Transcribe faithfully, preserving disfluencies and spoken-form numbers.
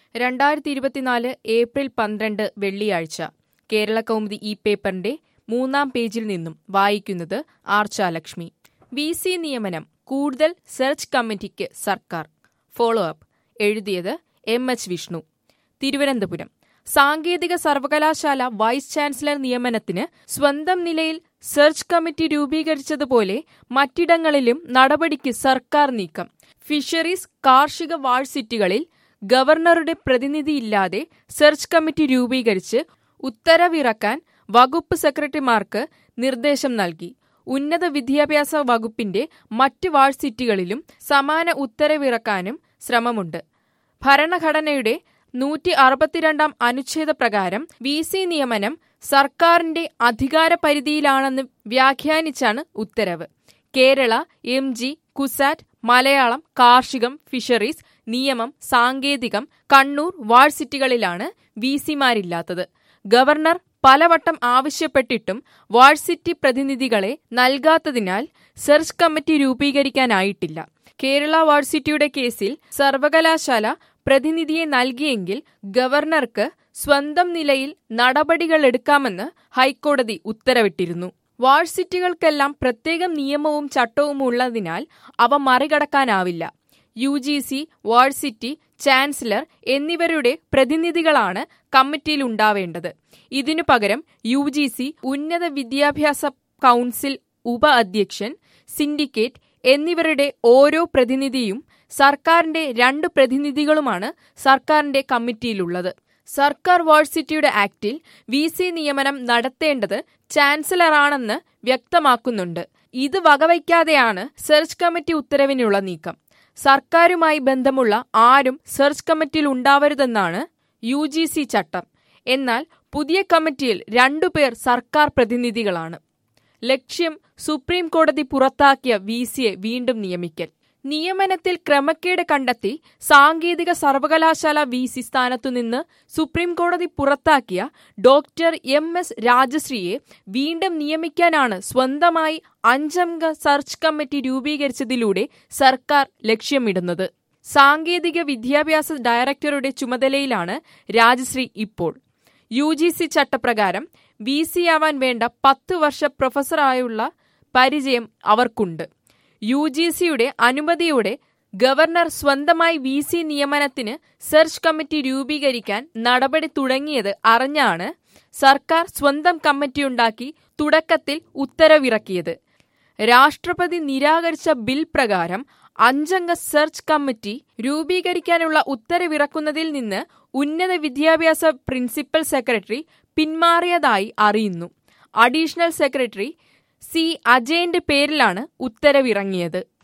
രണ്ടായിരത്തി ഇരുപത്തിനാല് ഏപ്രിൽ പന്ത്രണ്ട് വെള്ളിയാഴ്ച കേരളകൗമുദി ഈ പേപ്പറിന്റെ മൂന്നാം പേജിൽ നിന്നും വായിക്കുന്നത് ആർച്ചാലക്ഷ്മി. വി സി നിയമനം കൂടുതൽ സെർച്ച് കമ്മിറ്റിക്ക് സർക്കാർ. ഫോളോ അപ്പ് എഴുതിയത് എം എച്ച് വിഷ്ണു. തിരുവനന്തപുരം. സാങ്കേതിക സർവകലാശാല വൈസ് ചാൻസലർ നിയമനത്തിന് സ്വന്തം നിലയിൽ സെർച്ച് കമ്മിറ്റി രൂപീകരിച്ചതുപോലെ മറ്റിടങ്ങളിലും നടപടിക്ക് സർക്കാർ നീക്കം. ഫിഷറീസ്, കാർഷിക വാഴ്സിറ്റികളിൽ ഗവർണറുടെ പ്രതിനിധിയില്ലാതെ സെർച്ച് കമ്മിറ്റി രൂപീകരിച്ച് ഉത്തരവിറക്കാൻ വകുപ്പ് സെക്രട്ടറിമാർക്ക് നിർദ്ദേശം നൽകി. ഉന്നത വിദ്യാഭ്യാസ വകുപ്പിന്റെ മറ്റ് വാഴ്സിറ്റികളിലും സമാന ഉത്തരവിറക്കാനും ശ്രമമുണ്ട്. ഭരണഘടനയുടെ നൂറ്റി അറുപത്തിരണ്ടാം അനുച്ഛേദ പ്രകാരം വി സി നിയമനം സർക്കാരിന്റെ അധികാര പരിധിയിലാണെന്ന് വ്യാഖ്യാനിച്ചാണ് ഉത്തരവ്. കേരള, എം ജി, കുസാറ്റ്, മലയാളം, കാർഷികം, ഫിഷറീസ്, നിയമം, സാങ്കേതികം, കണ്ണൂർ വാഴ്സിറ്റികളിലാണ് വി സിമാരില്ലാത്തത്. ഗവർണർ പലവട്ടം ആവശ്യപ്പെട്ടിട്ടും വാഴ്സിറ്റി പ്രതിനിധികളെ നൽകാത്തതിനാൽ സെർച്ച് കമ്മിറ്റി രൂപീകരിക്കാനായിട്ടില്ല. കേരള വാഴ്സിറ്റിയുടെ കേസിൽ സർവകലാശാല പ്രതിനിധിയെ നൽകിയെങ്കിൽ ഗവർണർക്ക് സ്വന്തം നിലയിൽ നടപടികളെടുക്കാമെന്ന് ഹൈക്കോടതി ഉത്തരവിട്ടിരുന്നു. വാഴ്സിറ്റികൾക്കെല്ലാം പ്രത്യേകം നിയമവും ചട്ടവും ഉള്ളതിനാൽ അവ മറികടക്കാനാവില്ല. U G C, varsity, chancellor എന്നിവരുടെ പ്രതിനിധികളാണ് കമ്മിറ്റിയിലുണ്ടാവേണ്ടത്. ഇതിനു പകരം യു ജി സി, ഉന്നത വിദ്യാഭ്യാസ കൗൺസിൽ ഉപ അധ്യക്ഷൻ, സിൻഡിക്കേറ്റ് എന്നിവരുടെ ഓരോ പ്രതിനിധിയും സർക്കാരിന്റെ രണ്ട് പ്രതിനിധികളുമാണ് സർക്കാരിന്റെ കമ്മിറ്റിയിലുള്ളത്. സർക്കാർ വാഴ്സിറ്റിയുടെ ആക്ടിൽ വി സി നിയമനം നടത്തേണ്ടത് ചാൻസലറാണെന്ന് വ്യക്തമാക്കുന്നുണ്ട്. ഇത് വകവയ്ക്കാതെയാണ് സെർച്ച് കമ്മിറ്റി ഉത്തരവിനുള്ള നീക്കം. സർക്കാരുമായി ബന്ധമുള്ള ആരും സെർച്ച് കമ്മിറ്റിയിൽ ഉണ്ടാവരുതെന്നാണ് യു ജി സി ചട്ടം. എന്നാൽ പുതിയ കമ്മിറ്റിയിൽ രണ്ടുപേർ സർക്കാർ പ്രതിനിധികളാണ്. ലക്ഷ്യം സുപ്രീം കോടതി പുറത്താക്കിയ വി സിയെ വീണ്ടും നിയമിക്കൽ. നിയമനത്തിൽ ക്രമക്കേട് കണ്ടെത്തി സാങ്കേതിക സർവകലാശാല വി സി സ്ഥാനത്തുനിന്ന് സുപ്രീം കോടതി പുറത്താക്കിയ ഡോക്ടർ എം എസ് രാജശ്രീയെ വീണ്ടും നിയമിക്കാനാണ് സ്വന്തമായി അഞ്ചംഗ സെർച്ച് കമ്മിറ്റി രൂപീകരിച്ചതിലൂടെ സർക്കാർ ലക്ഷ്യമിടുന്നത്. സാങ്കേതിക വിദ്യാഭ്യാസ ഡയറക്ടറുടെ ചുമതലയിലാണ് രാജശ്രീ ഇപ്പോൾ. യു ജി സി ചട്ടപ്രകാരം വി സി ആവാൻ വേണ്ട പത്ത് വർഷ പ്രൊഫസറായുള്ള പരിചയം അവർക്കുണ്ട്. യു ജി സിയുടെ അനുമതിയോടെ ഗവർണർ സ്വന്തമായി വി സി നിയമനത്തിന് സെർച്ച് കമ്മിറ്റി രൂപീകരിക്കാൻ നടപടി തുടങ്ങിയത് അറിഞ്ഞാണ് സർക്കാർ സ്വന്തം കമ്മിറ്റിയുണ്ടാക്കി തുടക്കത്തിൽ ഉത്തരവിറക്കിയത്. രാഷ്ട്രപതി നിരാകരിച്ച ബിൽ പ്രകാരം അഞ്ചംഗ സെർച്ച് കമ്മിറ്റി രൂപീകരിക്കാനുള്ള ഉത്തരവിറക്കുന്നതിൽ നിന്ന് ഉന്നത വിദ്യാഭ്യാസ പ്രിൻസിപ്പൽ സെക്രട്ടറി പിന്മാറിയതായി അറിയുന്നു. അഡീഷണൽ സെക്രട്ടറി സി അജയന്റെ പേരിലാണ് ഉത്തരവിറങ്ങിയത്.